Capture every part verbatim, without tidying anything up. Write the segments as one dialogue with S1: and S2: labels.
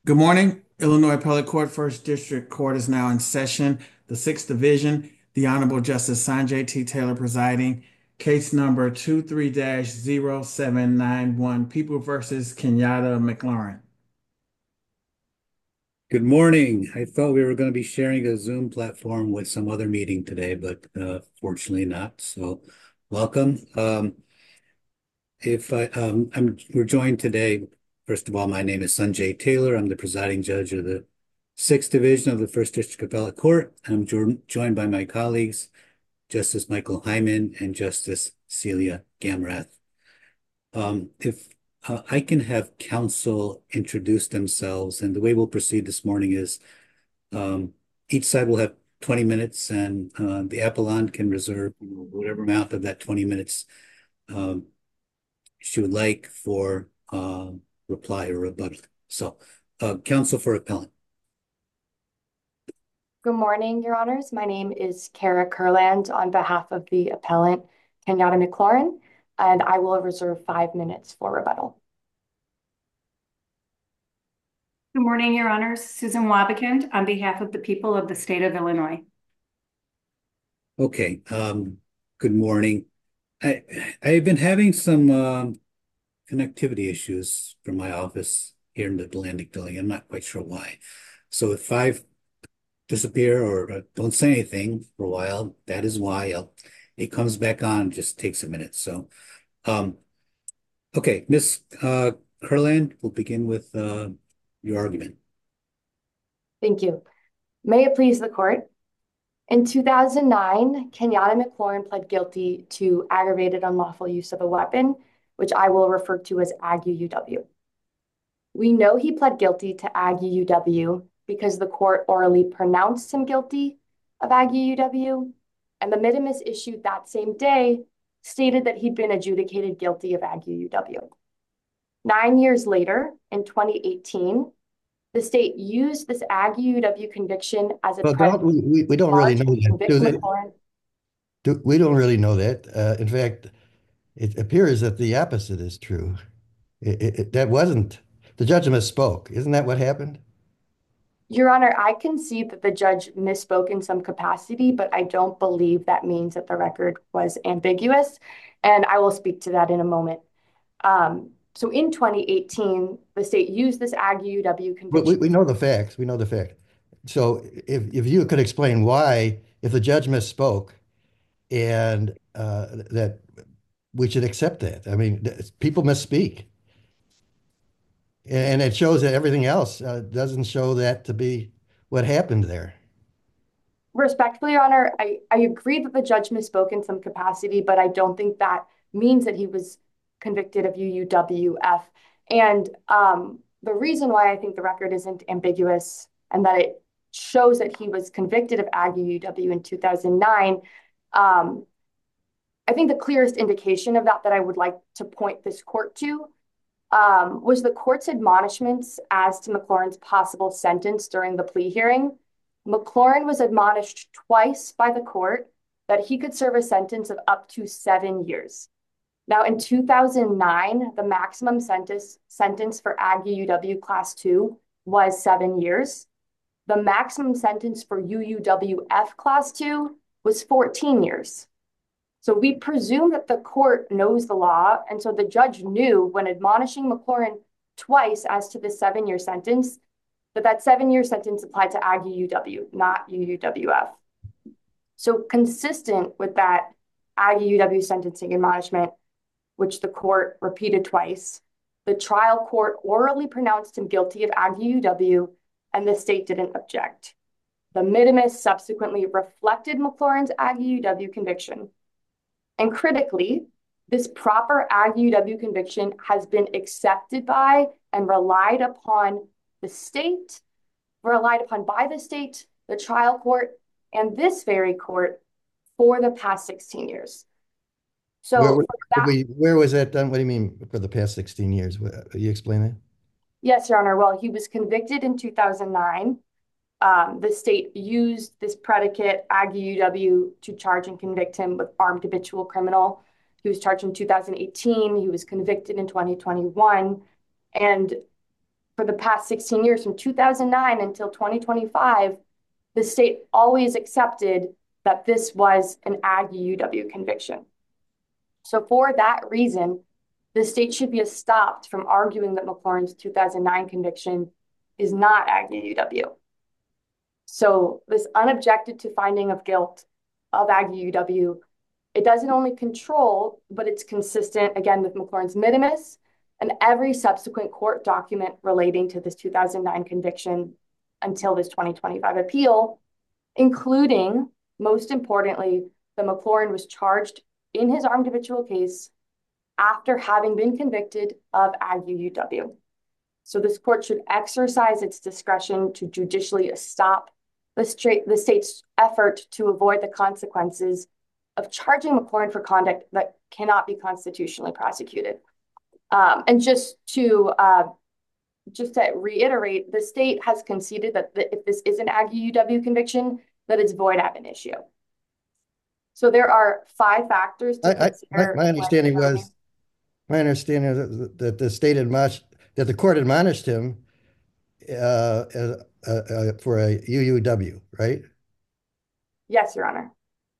S1: Good morning. Illinois Appellate Court First District Court is now in session. The Sixth Division, the Honorable Justice Sanjay T. Taylor presiding. Case number two three zero seven nine one, People versus Kenyatta McLaurin.
S2: Good morning. I thought we were going to be sharing a Zoom platform with some other meeting today, but uh, fortunately not. So, welcome. Um, if I, um, I'm, we're joined today. First of all, my name is Sanjay Taylor. I'm the presiding judge of the Sixth Division of the First District Appellate Court. I'm jo joined by my colleagues, Justice Michael Hyman and Justice Celia Gamrath. Um, if uh, I can have counsel introduce themselves, and the way we'll proceed this morning is Um, each side will have twenty minutes, and uh, the appellant can reserve whatever amount of that twenty minutes um, she would like for uh, reply or rebuttal. So, uh, counsel for appellant.
S3: Good morning, Your Honors. My name is Kara Kurland on behalf of the appellant Kenyatta McLaurin, and I will reserve five minutes for rebuttal.
S4: Good morning, Your Honors. Susan Wabakint on behalf of the people of the state of Illinois.
S2: Okay. Um, good morning. I I've been having some um, connectivity issues from my office here in the Atlantic building. I'm not quite sure why. So if I disappear or uh, don't say anything for a while, that is why. I'll, it comes back on, just takes a minute. So, um, okay, Miss uh, Kurland, we'll begin with uh, your argument.
S3: Thank you. May it please the court. In two thousand nine, Kenyatta McLaurin pled guilty to aggravated unlawful use of a weapon, which I will refer to as A G U U W. We know he pled guilty to A G U U W because the court orally pronounced him guilty of A G U U W, and the minimus issued that same day stated that he'd been adjudicated guilty of A G U U W. Nine years later, in twenty eighteen, the state used this A G U U W conviction as a
S5: Well, don't
S3: predicate
S5: we, we, we don't really
S3: charge
S5: know
S3: to
S5: that,
S3: convict
S5: do they?
S3: McLaurin.
S5: Do, we don't really know that. Uh, in fact, it appears that the opposite is true. It, it, it- that wasn't, the judge misspoke. Isn't that what happened?
S3: Your Honor, I can see that the judge misspoke in some capacity, but I don't believe that means that the record was ambiguous, and I will speak to that in a moment. Um, so in twenty eighteen, the state used this A G U U W
S5: But we,
S3: conviction.
S5: we know the facts. We know the fact. So if, if you could explain why, if the judge misspoke and uh, that we should accept that. I mean, th- people misspeak. And it shows that everything else uh, doesn't show that to be what happened there.
S3: Respectfully, Your Honor, I, I agree that the judge misspoke in some capacity, but I don't think that means that he was convicted of U U W F. And um, the reason why I think the record isn't ambiguous and that it shows that he was convicted of A G U U W in two thousand nine, um, I think the clearest indication of that that I would like to point this court to um, was the court's admonishments as to McLaurin's possible sentence during the plea hearing. McLaurin was admonished twice by the court that he could serve a sentence of up to seven years. Now, in two thousand nine, the maximum sentence, sentence for A G U U W Class two was seven years. The maximum sentence for U U W F Class two was fourteen years. So we presume that the court knows the law, and so the judge knew when admonishing McLaurin twice as to the seven-year sentence that that seven-year sentence applied to A G U U W, not U U W F. So consistent with that A G U U W sentencing admonishment, which the court repeated twice, the trial court orally pronounced him guilty of A G U U W, and the state didn't object. The minimus subsequently reflected McLaurin's A G U U W conviction. And critically, this proper A G U U W conviction has been accepted by and relied upon the state, relied upon by the state, the trial court, and this very court for the past sixteen years.
S5: Where,
S3: So
S5: where
S3: for
S5: did
S3: that,
S5: we, where was that done? What do you mean for the past sixteen years? What, you explain that?
S3: yes, Your Honor, well, he was convicted in two thousand nine. Um, the state used this predicate A G U U W to charge and convict him with armed habitual criminal. He was charged in two thousand eighteen. He was convicted in twenty twenty-one. And for the past sixteen years, from two thousand nine until twenty twenty-five, the state always accepted that this was an Ag U U W conviction. So for that reason, the state should be stopped from arguing that McLaurin's two thousand nine conviction is not Ag U U W. So this unobjected to finding of guilt of Ag U U W, it doesn't only control, but it's consistent, again, with McLaurin's minimus and every subsequent court document relating to this two thousand nine conviction until this twenty twenty-five appeal, including, most importantly, that McLaurin was charged in his armed habitual case after having been convicted of Ag U U W. So this court should exercise its discretion to judicially stop the, straight, the state's effort to avoid the consequences of charging McLaurin for conduct that cannot be constitutionally prosecuted. Um, and just to uh, just to reiterate, the state has conceded that the, if this is an Ag U U W conviction, that it's void ab initio. So there are five factors to
S5: I, I,
S3: consider.
S5: my, my understanding was, my understanding is that, that the state admonished, that the court admonished him uh, uh, uh, for a U U W, right?
S3: Yes, Your Honor.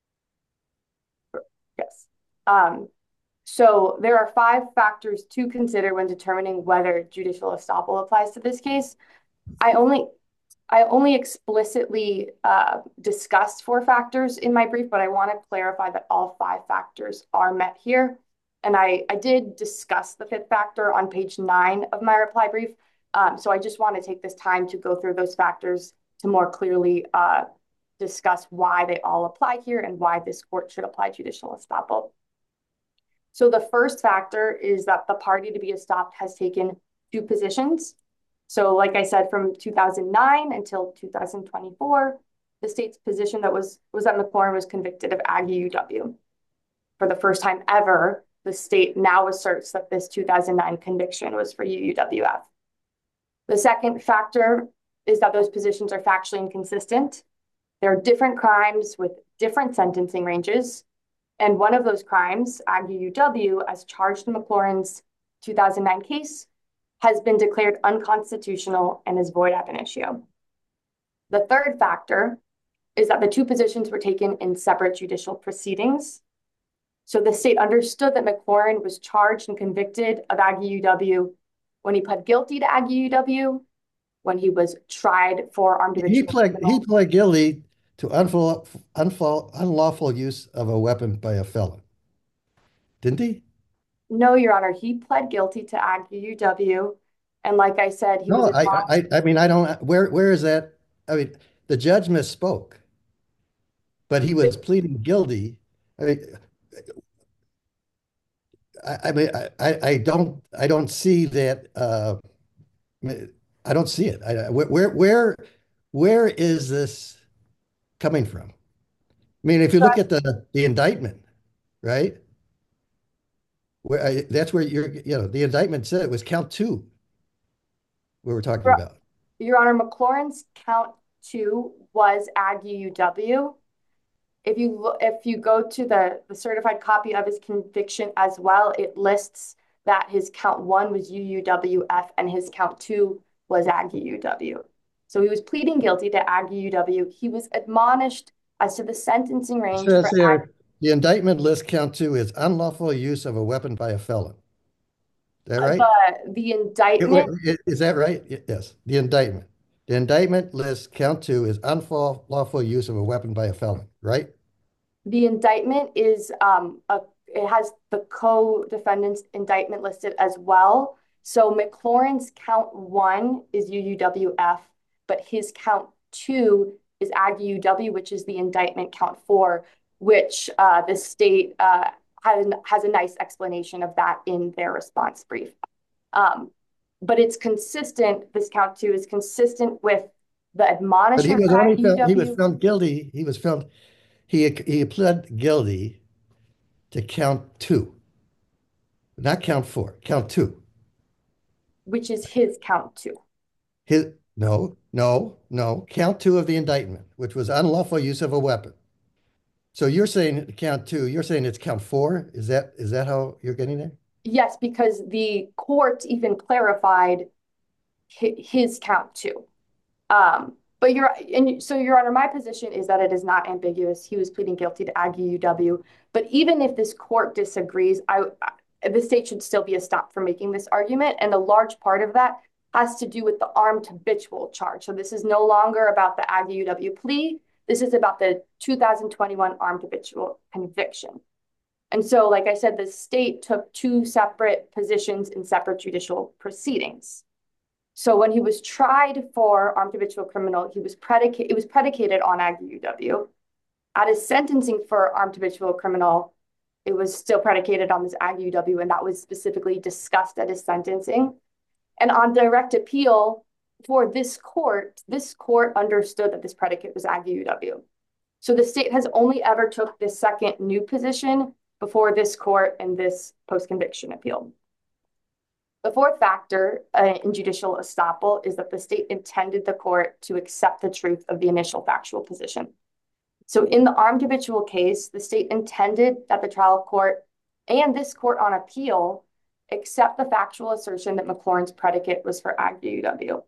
S3: Yes. Um, so there are five factors to consider when determining whether judicial estoppel applies to this case. I only I only explicitly uh, discussed four factors in my brief, but I want to clarify that all five factors are met here. And I, I did discuss the fifth factor on page nine of my reply brief. Um, so I just want to take this time to go through those factors to more clearly uh, discuss why they all apply here and why this court should apply judicial estoppel. So the first factor is that the party to be estopped has taken two positions. So like I said, from two thousand nine until two thousand twenty-four, the state's position that was, was that McLaurin was convicted of Ag U U W. For the first time ever, the state now asserts that this two thousand nine conviction was for U U W F. The second factor is that those positions are factually inconsistent. There are different crimes with different sentencing ranges. And one of those crimes, Ag U U W, as charged in McLaurin's two thousand nine case, has been declared unconstitutional and is void ab initio. The third factor is that the two positions were taken in separate judicial proceedings. So the state understood that McLaurin was charged and convicted of Ag U U W when he pled guilty to Ag U U W, when he was tried for armed
S5: He pled, he pled guilty to unlawful, unlawful, unlawful use of a weapon by a felon, didn't he?
S3: No, Your Honor, he pled guilty to Ag U U W. And like I said, he
S5: no,
S3: was
S5: I, I, I mean, I don't, where, where is that? I mean, the judge misspoke, but he was pleading guilty. I mean, I, I mean, I, I don't, I don't see that. Uh, I don't see it. I, where, where, where is this coming from? I mean, if you look at the the indictment, right? Where I, that's where you're, you know, the indictment said it was count two. We were talking about.
S3: Your Honor, McLaurin's count two was Ag U U W. If you look, if you go to the, the certified copy of his conviction as well, it lists that his count one was U U W F and his count two was Ag U U W. So he was pleading guilty to Ag U U W. He was admonished as to the sentencing range.
S5: It says
S3: for
S5: here,
S3: Ag-
S5: the indictment list count two is unlawful use of a weapon by a felon. Is that right?
S3: The, the indictment.
S5: It- it- Is that right? Yes, the indictment. The indictment list count two is unlawful use of a weapon by a felon, right?
S3: The indictment is, um, a, it has the co-defendant's indictment listed as well. So McLaurin's count one is U U W F, but his count two is Ag U U W, which is the indictment count four, which uh, the state uh, has, has a nice explanation of that in their response brief. Um, but it's consistent, this count two is consistent with the admonishment.
S5: But he was only found, he was found guilty, he was found, he, he pled guilty to count two, not count four, count two.
S3: Which is his count two.
S5: His, no, no, no, count two of the indictment, which was unlawful use of a weapon. So you're saying count two, you're saying it's count four? Is that, is that how you're getting there?
S3: Yes, because the court even clarified his count too. Um, but you're, and so Your Honor, my position is that it is not ambiguous. He was pleading guilty to Aggie U W. But even if this court disagrees, I, the state should still be a stop for making this argument. And a large part of that has to do with the armed habitual charge. So this is no longer about the Aggie U W plea. This is about the two thousand twenty-one armed habitual conviction. And so, like I said, the state took two separate positions in separate judicial proceedings. So when he was tried for armed habitual criminal, he was predicated, it was predicated on Aggie U W. At his sentencing for armed habitual criminal, it was still predicated on this Aggie U W, and that was specifically discussed at his sentencing. And on direct appeal for this court, this court understood that this predicate was Aggie U W. So the state has only ever took this second new position before this court and this post-conviction appeal. The fourth factor uh, in judicial estoppel is that the state intended the court to accept the truth of the initial factual position. So in the armed habitual case, the state intended that the trial court and this court on appeal accept the factual assertion that McLaurin's predicate was for Aggie U W.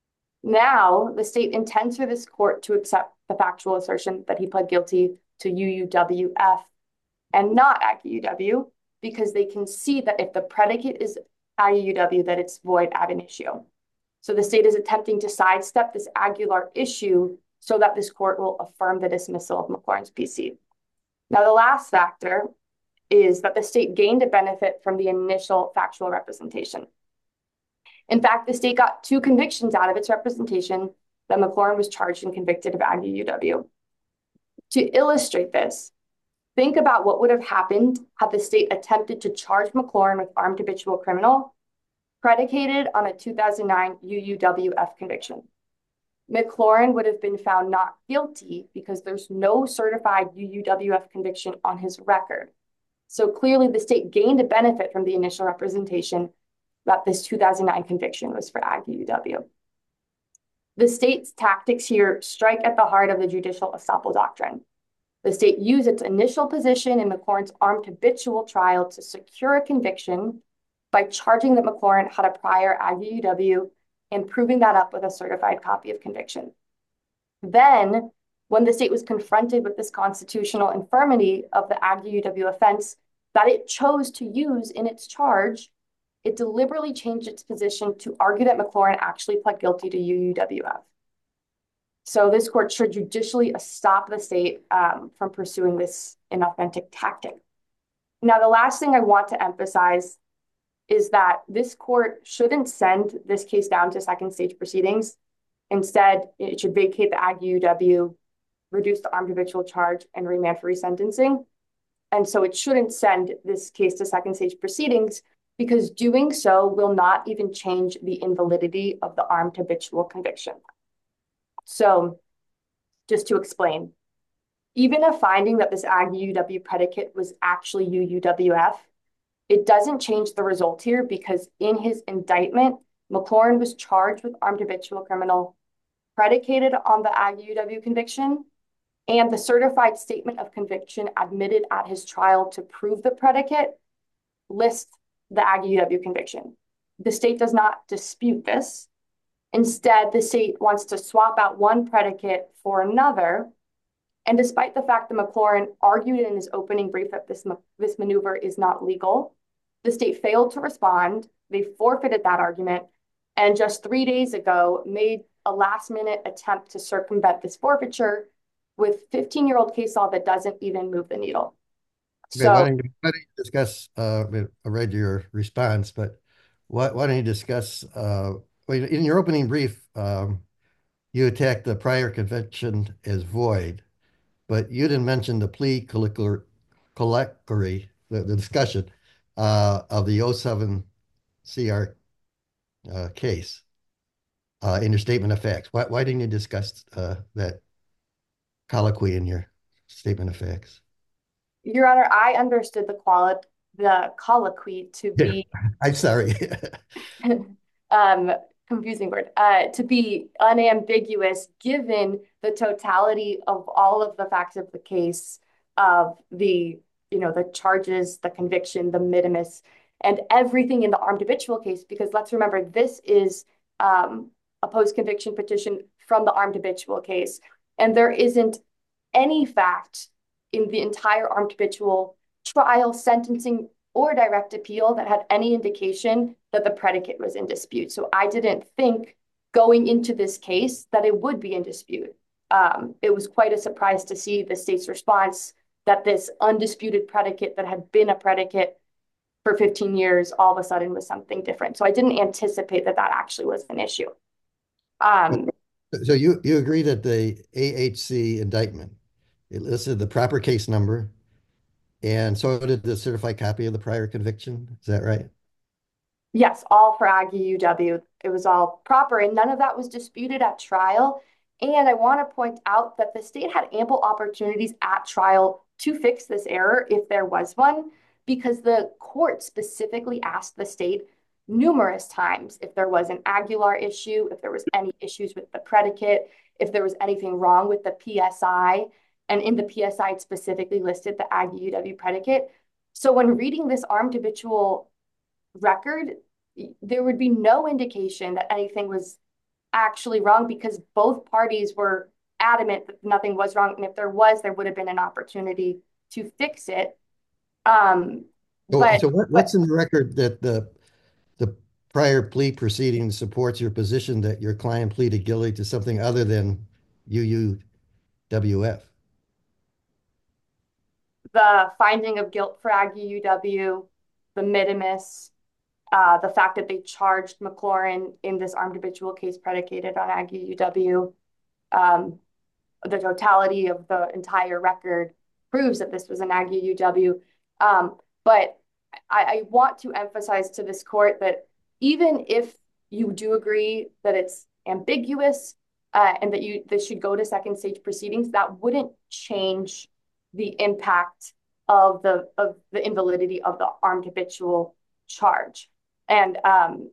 S3: Now, the state intends for this court to accept the factual assertion that he pled guilty to U U W F and not Aggie U W, because they can see that if the predicate is Aggie U W, that it's void ab initio. So the state is attempting to sidestep this Aguilar issue so that this court will affirm the dismissal of McLaurin's P C. Now, the last factor is that the state gained a benefit from the initial factual representation. In fact, the state got two convictions out of its representation that McLaurin was charged and convicted of Aggie U W. To illustrate this, think about what would have happened had the state attempted to charge McLaurin with armed habitual criminal predicated on a two thousand nine U U W F conviction. McLaurin would have been found not guilty because there's no certified U U W F conviction on his record. So clearly the state gained a benefit from the initial representation that this two thousand nine conviction was for Aggie U W. The state's tactics here strike at the heart of the judicial estoppel doctrine. The state used its initial position in McLaurin's armed habitual trial to secure a conviction by charging that McLaurin had a prior Aggie U W and proving that up with a certified copy of conviction. Then, when the state was confronted with this constitutional infirmity of the Aggie U W offense that it chose to use in its charge, it deliberately changed its position to argue that McLaurin actually pled guilty to U U W F. So this court should judicially stop the state um, from pursuing this inauthentic tactic. Now, the last thing I want to emphasize is that this court shouldn't send this case down to second stage proceedings. Instead, it should vacate the Aggie U W, reduce the armed habitual charge, and remand for resentencing. And so it shouldn't send this case to second stage proceedings because doing so will not even change the invalidity of the armed habitual conviction. So just to explain, even a finding that this Aggie U W predicate was actually U U W F, it doesn't change the result here because in his indictment, McLaurin was charged with armed habitual criminal predicated on the Aggie U W conviction, and the certified statement of conviction admitted at his trial to prove the predicate lists the Aggie U W conviction. The state does not dispute this. Instead, the state wants to swap out one predicate for another. And despite the fact that McLaurin argued in his opening brief that this, this maneuver is not legal, the state failed to respond. They forfeited that argument. And just three days ago, made a last minute attempt to circumvent this forfeiture with fifteen-year-old case law that doesn't even move the needle.
S5: Okay,
S3: So
S5: why don't you, why don't you discuss, uh, I read your response, but why, why don't you discuss, uh, well, in your opening brief, um, you attacked the prior conviction as void, but you didn't mention the plea colloquy, colloquy the, the discussion uh, of the oh seven C R uh, case uh, in your statement of facts. Why, why didn't you discuss uh, that colloquy in your statement of facts?
S3: Your Honor, I understood the quali the colloquy to be
S5: I'm sorry.
S3: um, confusing word, uh, to be unambiguous given the totality of all of the facts of the case, of the, you know, the charges, the conviction, the minimus, and everything in the armed habitual case, because let's remember, this is um, a post-conviction petition from the armed habitual case. And there isn't any fact in the entire armed habitual trial, sentencing, or direct appeal that had any indication that the predicate was in dispute. So I didn't think going into this case that it would be in dispute. Um, it was quite a surprise to see the state's response that this undisputed predicate that had been a predicate for fifteen years all of a sudden was something different. So I didn't anticipate that that actually was an issue. Um,
S5: So you, you agree that the A H C indictment, it listed the proper case number, and so did the certified copy of the prior conviction. Is that right?
S3: Yes, all for Aggie U W. It was all proper, and none of that was disputed at trial. And I want to point out that the state had ample opportunities at trial to fix this error if there was one, because the court specifically asked the state numerous times if there was an Aguilar issue, if there was any issues with the predicate, if there was anything wrong with the P S I. And in the P S I, it specifically listed the Aggie U W predicate. So when reading this armed habitual record, there would be no indication that anything was actually wrong because both parties were adamant that nothing was wrong. And if there was, there would have been an opportunity to fix it. Um,
S5: So,
S3: but,
S5: so what,
S3: but
S5: what's in the record that the the prior plea proceeding supports your position that your client pleaded guilty to something other than U U W F?
S3: the finding of guilt for Aggie U W, the minimus, uh, the fact that they charged McLaurin in this armed habitual case predicated on Aggie U W, um, the totality of the entire record proves that this was an Aggie U W. Um, but I, I want to emphasize to this court that even if you do agree that it's ambiguous uh, and that you this should go to second stage proceedings, that wouldn't change the impact of the of the invalidity of the armed habitual charge. And um,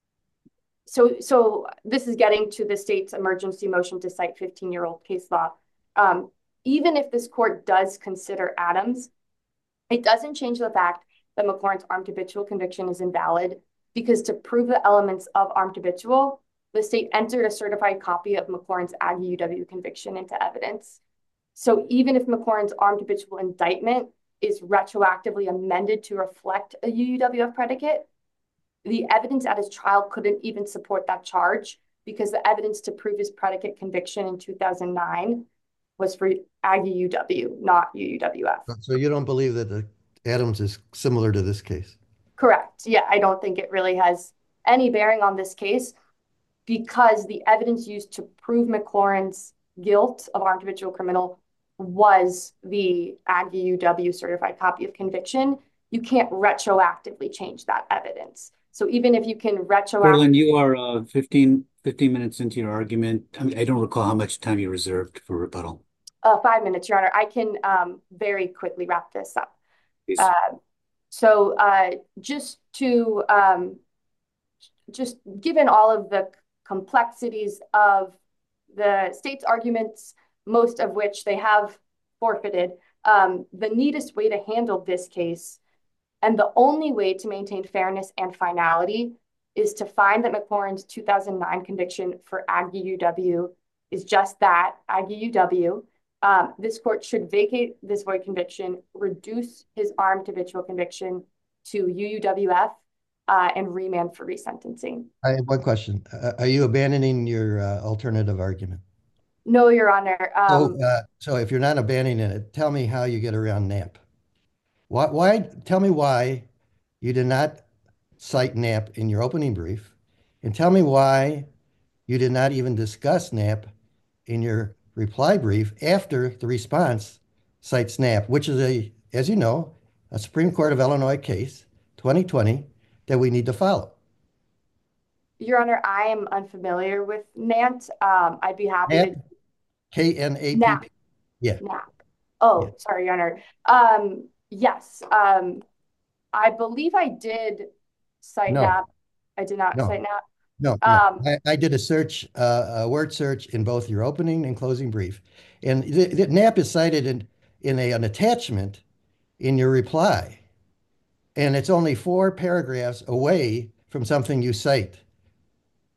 S3: so, so this is getting to the state's emergency motion to cite fifteen-year-old case law. Um, even if this court does consider Adams, it doesn't change the fact that McLaurin's armed habitual conviction is invalid because to prove the elements of armed habitual, the state entered a certified copy of McLaurin's Aggie U W conviction into evidence. So even if McLaurin's armed habitual indictment is retroactively amended to reflect a U U W F predicate, the evidence at his trial couldn't even support that charge because the evidence to prove his predicate conviction in two thousand nine was for Aggie U W, not U U W F.
S5: So you don't believe that the Adams is similar to this case?
S3: Correct. Yeah, I don't think it really has any bearing on this case because the evidence used to prove McLaurin's guilt of armed habitual criminal was the Aggie U W certified copy of conviction. You can't retroactively change that evidence. So even if you can retroactively...
S2: Carolyn, you are uh, fifteen, fifteen minutes into your argument. I mean, I don't recall how much time you reserved for rebuttal.
S3: Uh, five minutes, Your Honor. I can um, very quickly wrap this up.
S2: Please.
S3: Uh, so uh, just to, um, just given all of the complexities of the state's arguments, most of which they have forfeited, um, the neatest way to handle this case and the only way to maintain fairness and finality is to find that McLaurin's two thousand nine conviction for Aggie U W is just that, Aggie U W. Um, this court should vacate this void conviction, reduce his armed habitual conviction to U U W F, uh, and remand for resentencing.
S5: I have one question. Uh, are you abandoning your uh, alternative argument?
S3: No, Your Honor. Um,
S5: So, uh, so if you're not abandoning it, tell me how you get around Knapp. Why, why, tell me why you did not cite Knapp in your opening brief, and tell me why you did not even discuss Knapp in your reply brief after the response cites Knapp, which is a, as you know, a Supreme Court of Illinois case, twenty twenty, that we need to follow.
S3: Your Honor, I am unfamiliar with Nant. Um, I'd be happy
S5: Knapp,
S3: to...
S5: K N A P P.
S3: Knapp.
S5: Yeah.
S3: Knapp. Oh,
S5: Yeah.
S3: sorry, Your Honor. Um, yes. Um, I believe I did cite
S5: No.
S3: Knapp. I did not
S5: No.
S3: cite Knapp.
S5: No, no.
S3: Um,
S5: I, I did a search, uh, a word search in both your opening and closing brief. And the, the Knapp is cited in, in a, an attachment in your reply. And it's only four paragraphs away from something you cite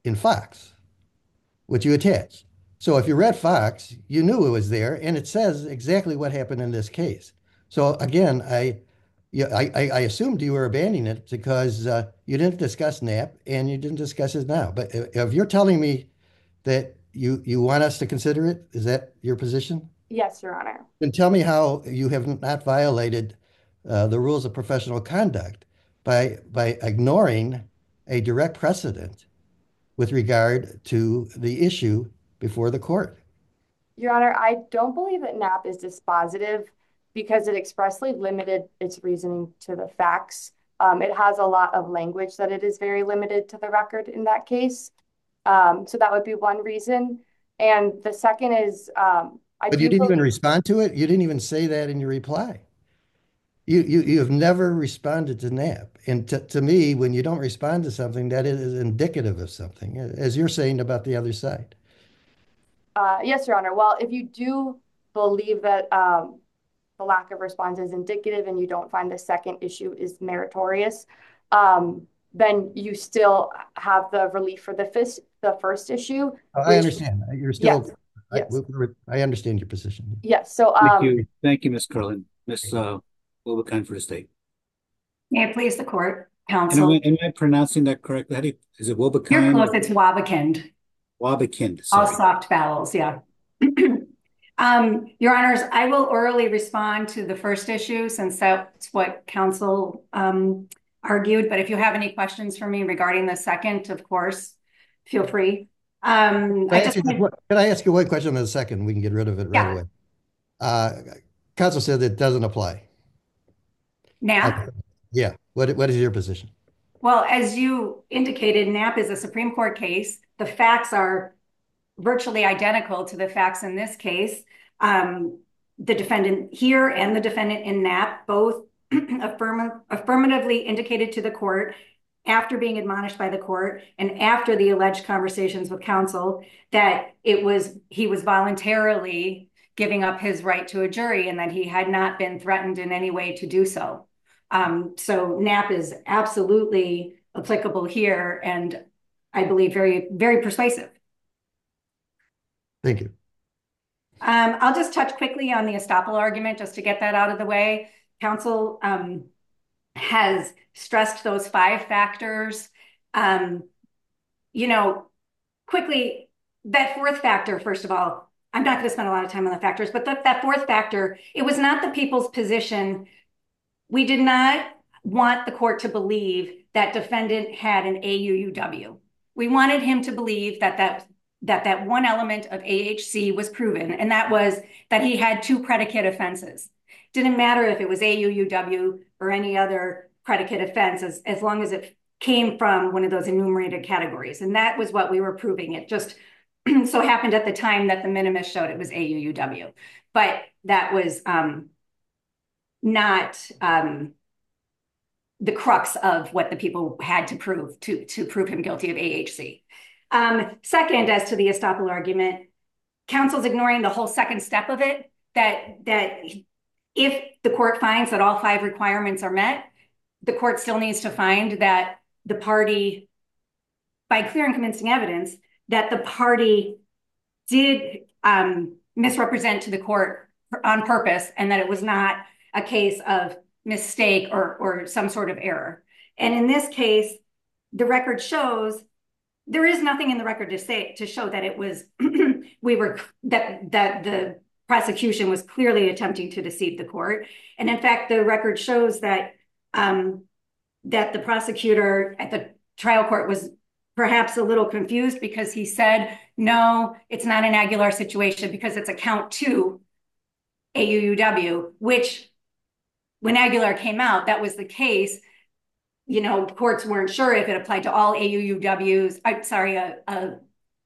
S5: in Fox, which you attached. So if you read Fox, you knew it was there, and it says exactly what happened in this case. So again, I, yeah, I, I I assumed you were abandoning it because uh, you didn't discuss Knapp and you didn't discuss it now. But if you're telling me that you you want us to consider it, is that your position?
S3: Yes, Your Honor.
S5: Then tell me how you have not violated uh, the rules of professional conduct by by ignoring a direct precedent with regard to the issue before the court.
S3: Your Honor, I don't believe that Knapp is dispositive because it expressly limited its reasoning to the facts. Um, it has a lot of language that it is very limited to the record in that case. Um, so that would be one reason. And the second is, um, I
S5: But you
S3: do
S5: didn't even
S3: believe,
S5: respond to it. You didn't even say that in your reply. You you you have never responded to Knapp. And to, to me, when you don't respond to something, that is indicative of something, as you're saying about the other side.
S3: uh, yes, Your Honor. Well, if you do believe that um, the lack of response is indicative and you don't find the second issue is meritorious, um, then you still have the relief for the first, the first issue.
S5: I
S3: Which,
S5: understand. You're
S3: yes,
S5: still, I,
S3: yes,
S5: I understand your position.
S3: yes. So,
S2: Thank
S3: um,
S2: you. Thank you, Miz Curlin. Miz Uh, Wilbekind for the state.
S4: May it please the court,
S2: And am
S4: counsel.
S2: I, am I pronouncing that correctly? How do you, is it
S4: You're
S2: Wilbekind
S4: close,
S2: or
S4: it's Wabakind.
S2: Wabakind?
S4: All
S2: Sorry.
S4: soft vowels, yeah. Um, Your Honors, I will orally respond to the first issue since that's what counsel um, argued. But if you have any questions for me regarding the second, of course, feel free. Um,
S5: Can I,
S4: I
S5: ask
S4: just
S5: you,
S4: wanted-
S5: can I ask you one question in a second? We can get rid of it right
S4: Yeah.
S5: away. Uh, counsel said it doesn't apply.
S4: Knapp.
S5: Okay. Yeah. What, what is your position?
S4: Well, as you indicated, Knapp is a Supreme Court case. The facts are virtually identical to the facts in this case. Um, the defendant here and the defendant in Knapp both affirm affirmatively indicated to the court after being admonished by the court and after the alleged conversations with counsel that it was he was voluntarily giving up his right to a jury and that he had not been threatened in any way to do so. Um, so Knapp is absolutely applicable here and I believe very, very persuasive.
S5: Thank you.
S4: Um, I'll just touch quickly on the estoppel argument just to get that out of the way. Counsel um, has stressed those five factors. Um, you know, quickly, that fourth factor, first of all, I'm not going to spend a lot of time on the factors, but the, that fourth factor, it was not the people's position. We did not want the court to believe that defendant had an A U U W. We wanted him to believe that that that that one element of A H C was proven, and that was that he had two predicate offenses. Didn't matter if it was A U U W or any other predicate offense, as, as long as it came from one of those enumerated categories. And that was what we were proving. It just so happened at the time that the minimus showed it was A U U W. But that was um, not um, the crux of what the people had to prove to, to prove him guilty of A H C. Um, second, as to the estoppel argument, counsel's ignoring the whole second step of it, that, that if the court finds that all five requirements are met, the court still needs to find that the party, by clear and convincing evidence, that the party did um, misrepresent to the court on purpose and that it was not a case of mistake or, or some sort of error. And in this case, the record shows there is nothing in the record to say to show that it was we were that that the prosecution was clearly attempting to deceive the court. And in fact, the record shows that um, that the prosecutor at the trial court was perhaps a little confused because he said, no, it's not an Aguilar situation because it's a count two A U U W, which when Aguilar came out, that was the case. You know, courts weren't sure if it applied to all A U U Ws. I'm sorry, a, a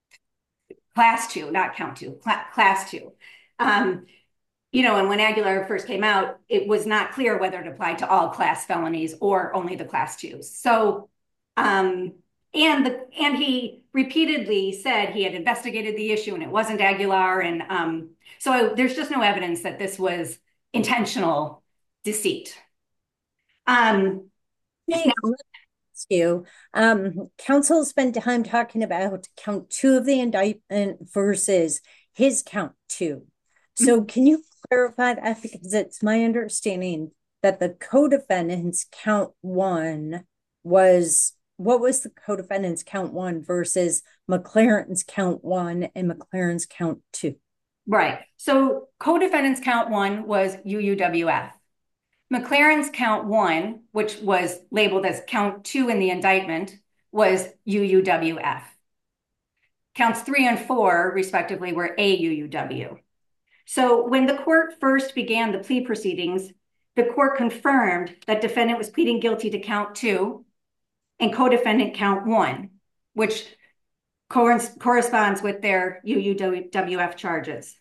S4: class two, not count two, cl class two. Um, you know, and when Aguilar first came out, it was not clear whether it applied to all class felonies or only the class twos. So, um, and the and he repeatedly said he had investigated the issue and it wasn't Aguilar, and um, so there's just no evidence that this was intentional deceit. Um,
S6: Hey, ask you, um, counsel spent time talking about count two of the indictment versus his count two. So can you clarify that? Because it's my understanding that the co-defendant's count one was, what was the co-defendant's count one versus McLaren's count one and McLaren's count two?
S4: Right. So co-defendant's count one was U U W F. McLaren's count one, which was labeled as count two in the indictment, was U U W F. Counts three and four, respectively, were A U U W. So when the court first began the plea proceedings, the court confirmed that defendant was pleading guilty to count two and co-defendant count one, which cor- corresponds with their U U W F charges.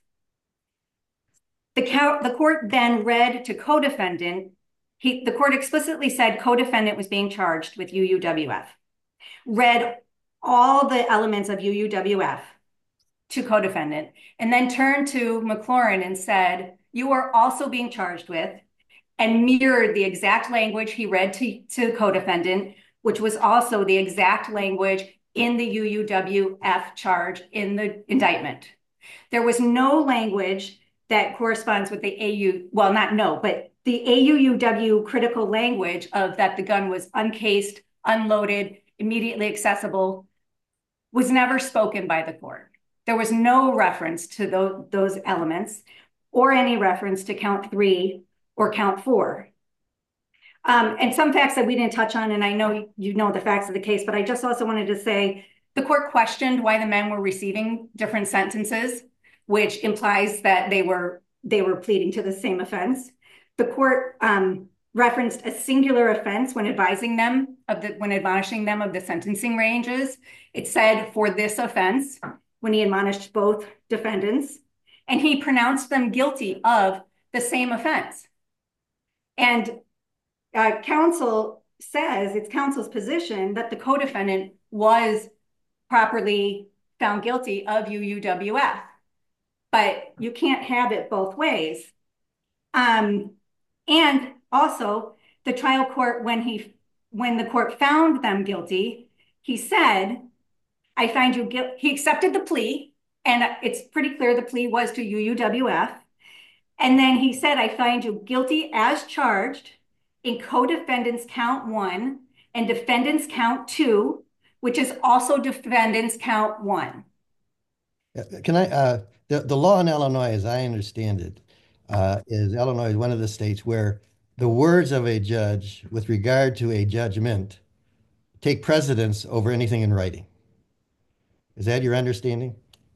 S4: The, count, the court then read to co-defendant. He, the court explicitly said co-defendant was being charged with U U W F. Read all the elements of U U W F to co-defendant, and then turned to McLaurin and said, you are also being charged with, and mirrored the exact language he read to, to co-defendant, which was also the exact language in the U U W F charge in the indictment. There was no language that corresponds with the A U, well, not no, but the A U U W critical language of that the gun was uncased, unloaded, immediately accessible, was never spoken by the court. There was no reference to those, those elements or any reference to count three or count four. Um, and some facts that we didn't touch on, and I know you know the facts of the case, but I just also wanted to say the court questioned why the men were receiving different sentences, which implies that they were they were pleading to the same offense. The court um, referenced a singular offense when advising them of the when admonishing them of the sentencing ranges. It said for this offense when he admonished both defendants, and he pronounced them guilty of the same offense. And uh, counsel says it's counsel's position that the co-defendant was properly found guilty of U U W F. But you can't have it both ways. Um, and also, the trial court, when he, when the court found them guilty, he said, I find you guilty. He accepted the plea, and it's pretty clear the plea was to U U W F. And then he said, I find you guilty as charged in co-defendants count one and defendants count two, which is also defendants count one.
S5: Can I, uh, the, the law in Illinois, as I understand it, uh, is Illinois is one of the states where the words of a judge with regard to a judgment take precedence over anything in writing. Is that your understanding?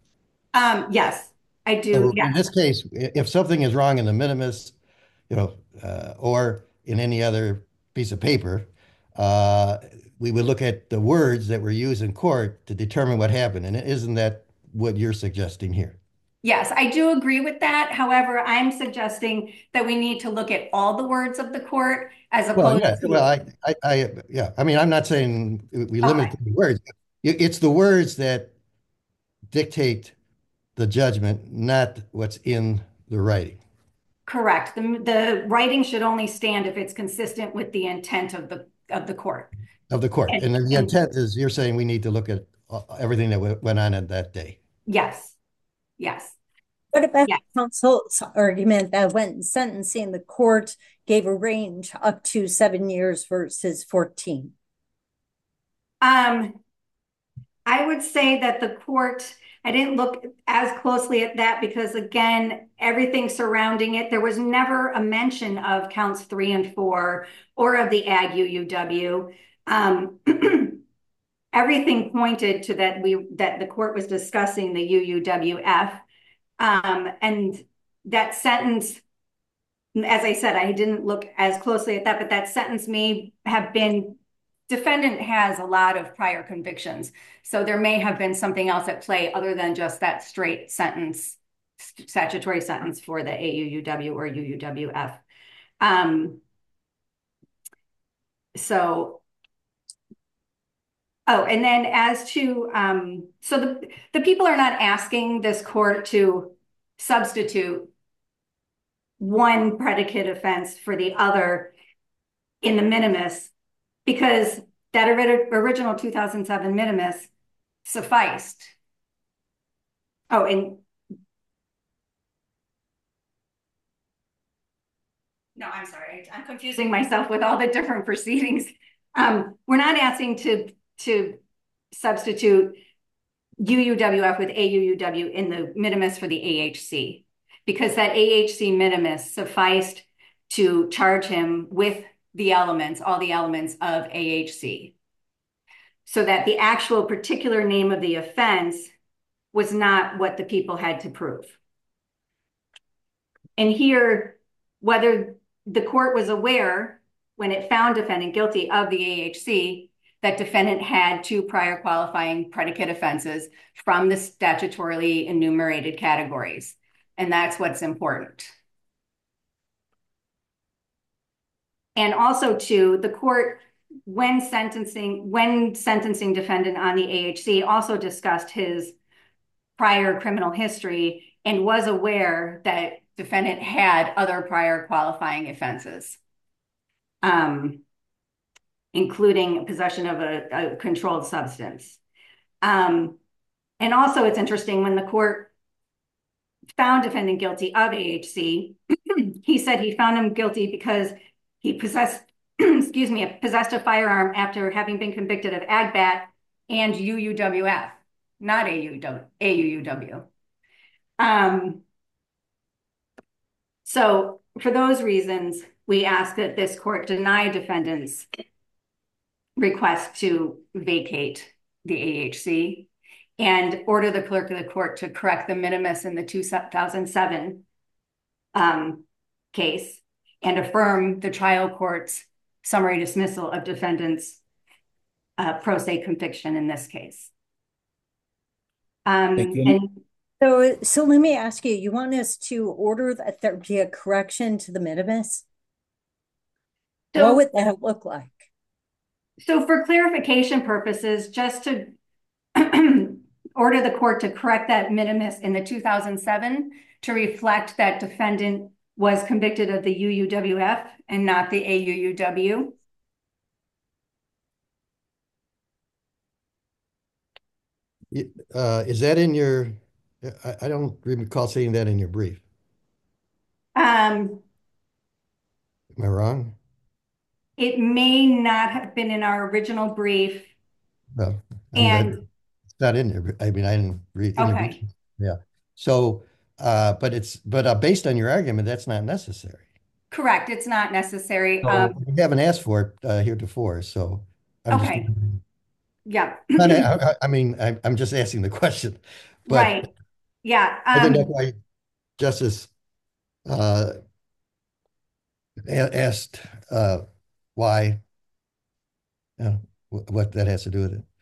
S4: Um, yes, I do.
S5: So
S4: yes.
S5: In this case, if something is wrong in the minimus, you know, uh, or in any other piece of paper, uh, we would look at the words that were used in court to determine what happened. And isn't that what you're suggesting here?
S4: Yes, I do agree with that. However, I'm suggesting that we need to look at all the words of the court as
S5: Well,
S4: opposed
S5: yeah,
S4: to.
S5: well, I, I, I, yeah. I mean, I'm not saying we limit
S4: Okay.
S5: to the words. It's the words that dictate the judgment, not what's in the writing.
S4: Correct. The, the writing should only stand if it's consistent with the intent of the of the court.
S5: Of the court.
S4: And,
S5: And then the
S4: and
S5: intent is you're saying we need to look at uh, everything that w- went on at that day.
S4: yes, yes.
S6: What about
S4: Yes.
S6: counsel's argument that when sentencing, the court gave a range up to seven years versus fourteen?
S4: Um, I would say that the court, I didn't look as closely at that because, again, everything surrounding it, there was never a mention of counts three and four or of the ag U U W. Um, everything pointed to that we that the court was discussing the U U W F. Um, and that sentence, as I said, I didn't look as closely at that, but that sentence may have been, defendant has a lot of prior convictions. So there may have been something else at play other than just that straight sentence, statutory sentence for the A U U W or U U W F. Um, so, oh, and then as to, um, so the, the people are not asking this court to substitute one predicate offense for the other in the minimus, because that ori- original two thousand seven minimus sufficed. Oh, and no, I'm sorry. I'm confusing myself with all the different proceedings. Um, we're not asking to, to substitute U U W F with A U U W in the minimus for the A H C, because that A H C minimus sufficed to charge him with the elements, all the elements of A H C. So that the actual particular name of the offense was not what the people had to prove. And here, whether the court was aware when it found defendant guilty of the A H C, that defendant had two prior qualifying predicate offenses from the statutorily enumerated categories. And that's what's important. And also too, the court, when sentencing, when sentencing defendant on the A H C, also discussed his prior criminal history and was aware that defendant had other prior qualifying offenses, um, including possession of a, a controlled substance. Um, and also it's interesting, when the court found defendant guilty of A H C, he said he found him guilty because he possessed, excuse me, possessed a firearm after having been convicted of A G B A T and U U W F, not A U U W. Um, so for those reasons, we ask that this court deny defendant's request to vacate the A H C and order the clerk of the court to correct the minimus in the two thousand seven um, case and affirm the trial court's summary dismissal of defendant's uh, pro se conviction in this case. Um,
S2: Thank you.
S4: and
S6: So, so let me ask you, you want us to order that there be a correction to the minimus?
S4: so,
S6: What would that look like?
S4: so for clarification purposes, just to order the court to correct that minimus in the two thousand seven to reflect that defendant was convicted of the U U W F and not the A U U W.
S5: Uh, is that in your, I, I don't recall seeing that in your brief.
S4: Um,
S5: Am I wrong?
S4: it may not have been in our original brief.
S5: No, I mean, I,
S4: And
S5: it's not in there. I mean, I didn't read any brief.
S4: okay,
S5: Yeah. So, uh, but it's, but uh, based on your argument, that's not necessary.
S4: correct. It's not necessary.
S5: So
S4: Um,
S5: we haven't asked for it uh, heretofore. So I'm just,
S4: okay. Yeah.
S5: not, I, I mean, I, I'm just asking the question, but
S4: Right. Yeah.
S5: I think
S4: Um,
S5: that's why Justice uh, a- asked uh, why, you know, wh- what that has to do with it.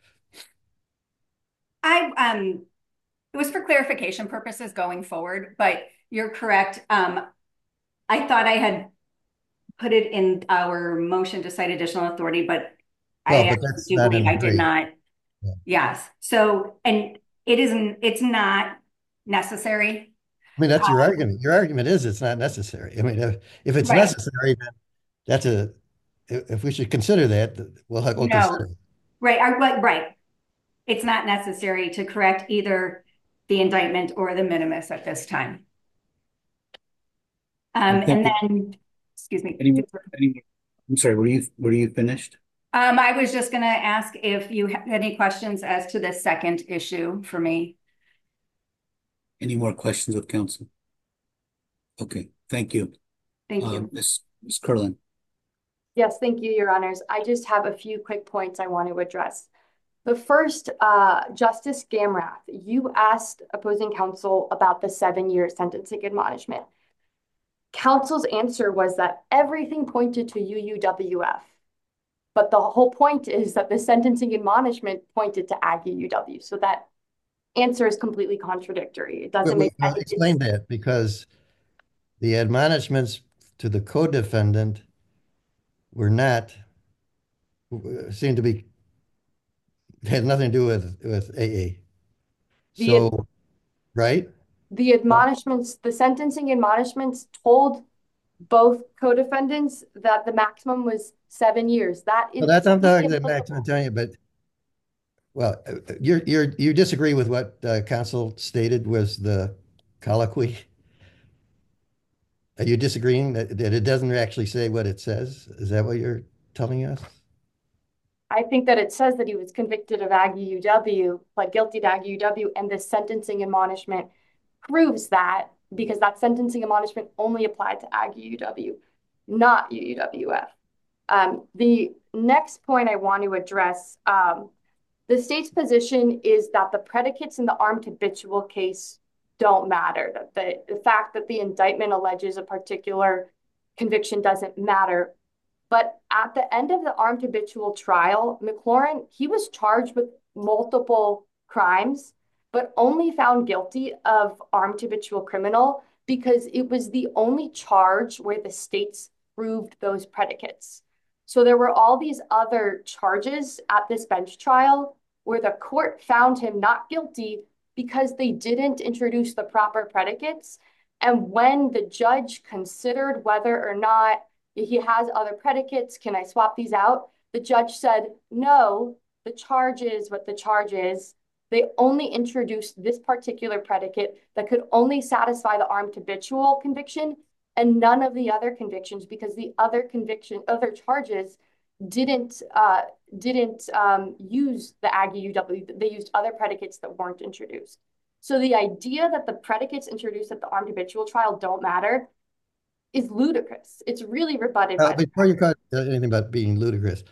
S4: I um it was for clarification purposes going forward, but you're correct. Um, I thought I had put it in our motion to cite additional authority, but
S5: Well,
S4: I
S5: but
S4: actually
S5: that's
S4: do
S5: not in
S4: believe
S5: the
S4: I did
S5: brief.
S4: not.
S5: Yeah.
S4: Yes. So, and it isn't, it's not necessary.
S5: I mean, that's your
S4: Um,
S5: argument. Your argument is it's not necessary. I mean, if, if it's
S4: right.
S5: necessary, then that's a, if, if we should consider that, we'll, we'll consider
S4: No,
S5: it.
S4: right. I, right. Right. It's not necessary to correct either the indictment or the minimus at this time. Um,
S2: Thank
S4: and
S2: you.
S4: then, excuse me.
S2: Any, any, I'm sorry, were you, were you finished?
S4: Um, I was just going to ask if you had any questions as to the second issue for me.
S2: Any more questions of counsel? Okay, thank you.
S4: Thank
S2: Um,
S4: you.
S2: Miz Miz Curlin.
S3: Yes, thank you, Your Honors. I just have a few quick points I want to address. The first, uh, Justice Gamrath, you asked opposing counsel about the seven-year sentencing admonishment. Counsel's answer was that everything pointed to U U W F. But the whole point is that the sentencing admonishment pointed to A G U U W. So that answer is completely contradictory. It doesn't
S5: But we,
S3: make
S5: well,
S3: sense.
S5: explain that, because the admonishments to the co-defendant were not, seemed to be, had nothing to do with, with A A.
S3: The,
S5: So, right?
S3: the admonishments, the sentencing admonishments told both co-defendants that the maximum was seven years. That is
S5: Well, that's I'm talking the
S3: applicable.
S5: maximum telling you, but well, uh, you're you're you disagree with what uh, counsel stated was the colloquy. Are you disagreeing that, that it doesn't actually say what it says? Is that what you're telling us?
S3: I think that it says that he was convicted of Aggie U W, pled guilty to Aggie U W, and the sentencing admonishment proves that because that sentencing admonishment only applied to Aggie U W, not U U W F. Um, the next point I want to address, um, the state's position is that the predicates in the armed habitual case don't matter, that the, the fact that the indictment alleges a particular conviction doesn't matter. But at the end of the armed habitual trial, McLaurin, he was charged with multiple crimes, but only found guilty of armed habitual criminal because it was the only charge where the states proved those predicates. So there were all these other charges at this bench trial where the court found him not guilty because they didn't introduce the proper predicates. And when the judge considered whether or not he has other predicates, can I swap these out? The judge said, no, the charge is what the charge is. They only introduced this particular predicate that could only satisfy the armed habitual conviction and none of the other convictions because the other conviction, other charges didn't uh, didn't um, use the Aggie U W. They used other predicates that weren't introduced. So the idea that the predicates introduced at the armed habitual trial don't matter is ludicrous. It's really rebutted
S5: Uh,
S3: by the
S5: before you cut anything about being ludicrous,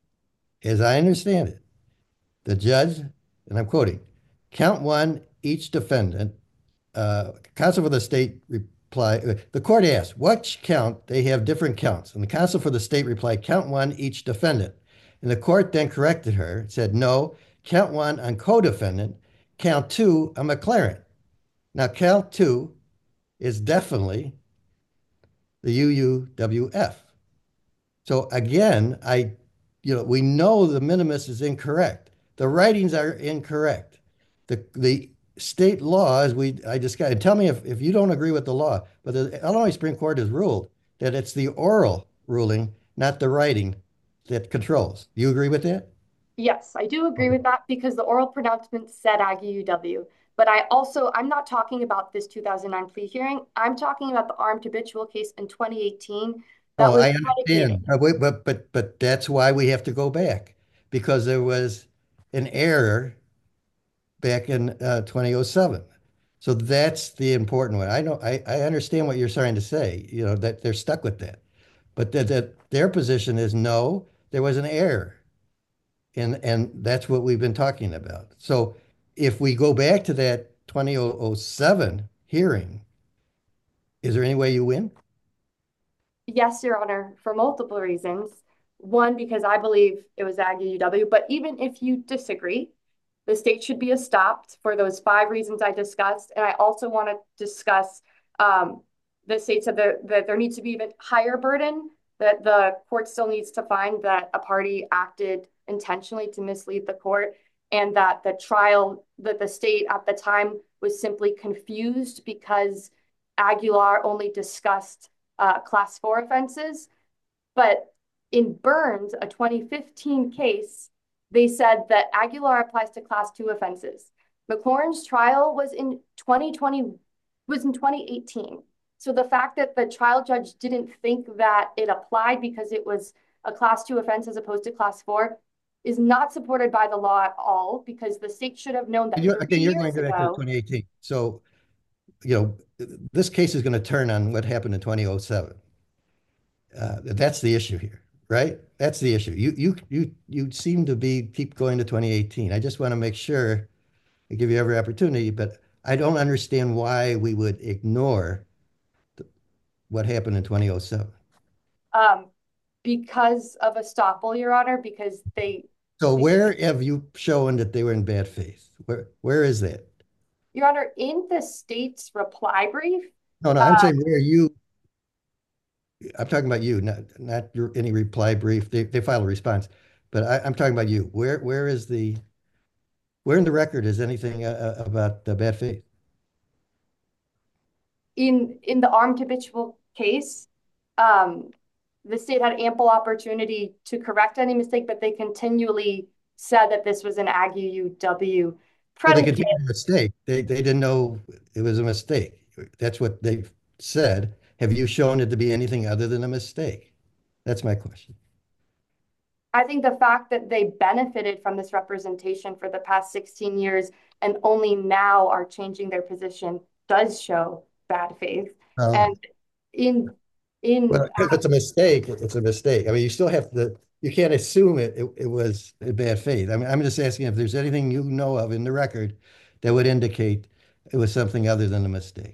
S5: as I understand it, the judge, and I'm quoting, count one, each defendant, uh, counsel for the state reply, uh, the court asked, what count? They have different counts. And the counsel for the state replied, count one, each defendant. And the court then corrected her, said, no, count one on co-defendant, count two on McLaurin. Now, count two is definitely the U U W F. So again, I, you know, we know the minimus is incorrect. The writings are incorrect. The the state law, as we I discussed, and tell me if, if you don't agree with the law, but the Illinois Supreme Court has ruled that it's the oral ruling, not the writing, that controls. Do you agree with that?
S3: Yes, I do agree
S5: Okay.
S3: with that because the oral pronouncement said Aggie U W. But I also, I'm not talking about this two thousand nine plea hearing. I'm talking about the armed habitual case in twenty eighteen that
S5: Oh,
S3: was
S5: I
S3: predicated.
S5: understand. But, wait, but but but that's why we have to go back because there was an error back in uh, twenty oh seven. So that's the important one. I know I, I understand what you're trying to say, you know, that they're stuck with that. But that, that their position is no, there was an error. And and that's what we've been talking about. So if we go back to that twenty oh seven hearing, is there any way you win?
S3: Yes, Your Honor, for multiple reasons. One, because I believe it was Aggie U W, but even if you disagree, the state should be stopped for those five reasons I discussed. And I also want to discuss um, the state said that, that there needs to be even higher burden, that the court still needs to find that a party acted intentionally to mislead the court, and that the trial, that the state at the time was simply confused because Aguilar only discussed uh, class four offenses. But in Burns, a twenty fifteen case, they said that Aguilar applies to class two offenses. McLaurin's trial was in twenty twenty, was in twenty eighteen. So the fact that the trial judge didn't think that it applied because it was a class two offense as opposed to class four is not supported by the law at all because the state should have known that
S5: You,
S3: three
S5: again, you're going
S3: years
S5: back to
S3: ago.
S5: twenty eighteen. So, you know, this case is going to turn on what happened in twenty oh seven. Uh, that's the issue here, right? That's the issue. You you you you seem to be keep going to twenty eighteen. I just want to make sure I give you every opportunity, but I don't understand why we would ignore the, what happened in twenty oh seven.
S3: Um, because of estoppel, Your Honor, because they,
S5: So
S3: they
S5: where have you shown that they were in bad faith? Where where is that?
S3: Your Honor, in the state's reply brief,
S5: No, no, I'm
S3: uh,
S5: saying where you. I'm talking about you, not not your any reply brief. They they file a response, but I, I'm talking about you. Where where is the where in the record is anything uh, uh, about the bad faith?
S3: in in the armed habitual case, um, the state had ample opportunity to correct any mistake, but they continually said that this was an Aggie U W
S5: Well, they
S3: predicate.
S5: continued a mistake. They they didn't know it was a mistake. That's what they said. Have you shown it to be anything other than a mistake? That's my question.
S3: I think the fact that they benefited from this representation for the past sixteen years and only now are changing their position does show bad faith.
S5: Um,
S3: And in in
S5: well, if it's a mistake, it's a mistake. I mean, you still have to, you can't assume it, it, it was in bad faith. I mean, I'm just asking if there's anything you know of in the record that would indicate it was something other than a mistake.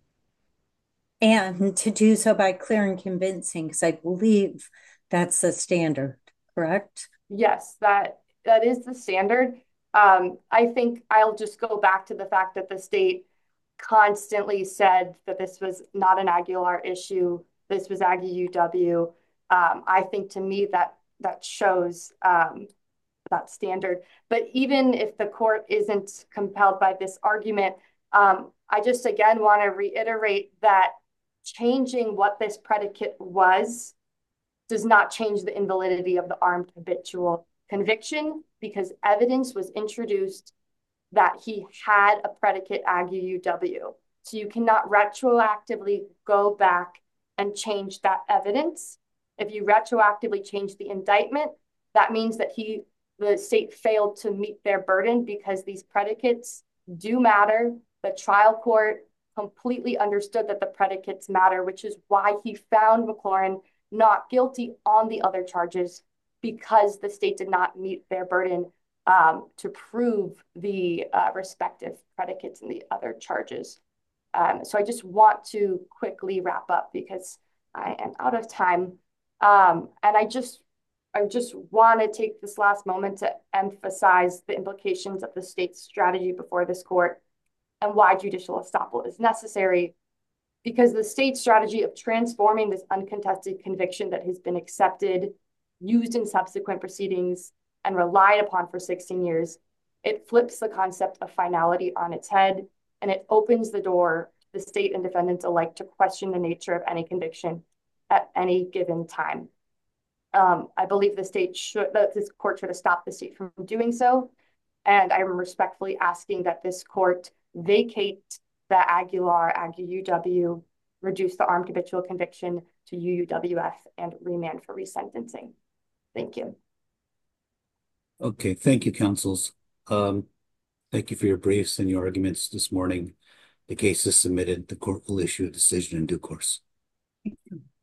S6: And to do so by clear and convincing, because I believe that's the standard, correct?
S3: yes, that that is the standard. Um, I think I'll just go back to the fact that the state constantly said that this was not an Aguilar issue. This was Aggie U W. Um, I think to me that that shows um, that standard. But even if the court isn't compelled by this argument, um, I just again want to reiterate that changing what this predicate was does not change the invalidity of the armed habitual conviction because evidence was introduced that he had a predicate Aggie U W. So you cannot retroactively go back and change that evidence. If you retroactively change the indictment, that means that he, the state failed to meet their burden because these predicates do matter. The trial court completely understood that the predicates matter, which is why he found McLaurin not guilty on the other charges because the state did not meet their burden um, to prove the uh, respective predicates in the other charges. Um, so I just want to quickly wrap up because I am out of time. Um, and I just, I just want to take this last moment to emphasize the implications of the state's strategy before this court and why judicial estoppel is necessary. Because the state's strategy of transforming this uncontested conviction that has been accepted, used in subsequent proceedings, and relied upon for sixteen years, it flips the concept of finality on its head, and it opens the door to the state and defendants alike to question the nature of any conviction at any given time. Um, I believe the state should, that this court should have stopped the state from doing so, and I'm respectfully asking that this court vacate the Aguilar, Aggie U W, reduce the armed habitual conviction to U U W F, and remand for resentencing. Thank you.
S2: Okay, thank you, counsels. Um, thank you for your briefs and your arguments this morning. The case is submitted. The court will issue a decision in due course.